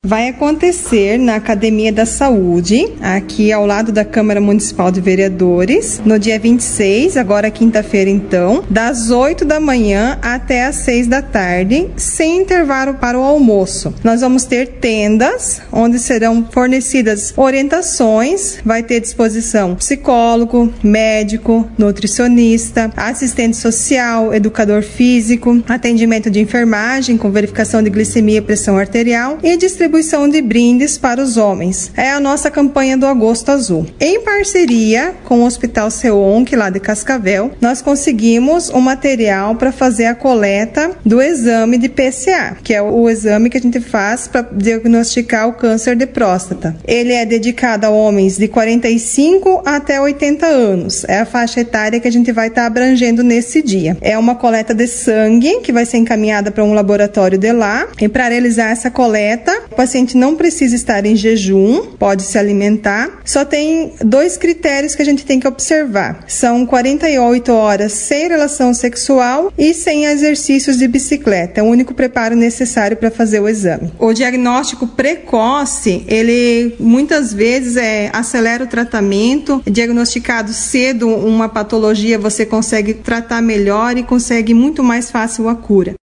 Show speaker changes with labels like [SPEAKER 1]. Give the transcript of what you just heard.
[SPEAKER 1] Vai acontecer na Academia da Saúde, aqui ao lado da Câmara Municipal de Vereadores, no dia 26, agora quinta-feira então, das 8 da manhã até as 6 da tarde, sem intervalo para o almoço. Nós vamos ter tendas, onde serão fornecidas orientações, vai ter disposição psicólogo, médico, nutricionista, assistente social, educador físico, atendimento de enfermagem com verificação de glicemia e pressão arterial e distribuição de brindes para os homens. É a nossa campanha do Agosto Azul. Em parceria com o Hospital Seonc, lá de Cascavel, nós conseguimos um material para fazer a coleta do exame de PSA, que é o exame que a gente faz para diagnosticar o câncer de próstata. Ele é dedicado a homens de 45 até 80 anos. É a faixa etária que a gente vai estar abrangendo nesse dia. É uma coleta de sangue que vai ser encaminhada para um laboratório de lá. E para realizar essa coleta, o paciente não precisa estar em jejum, pode se alimentar. Só tem 2 critérios que a gente tem que observar. São 48 horas sem relação sexual e sem exercícios de bicicleta. É o único preparo necessário para fazer o exame. O diagnóstico precoce, ele muitas vezes acelera o tratamento. Diagnosticado cedo uma patologia, você consegue tratar melhor e consegue muito mais fácil a cura.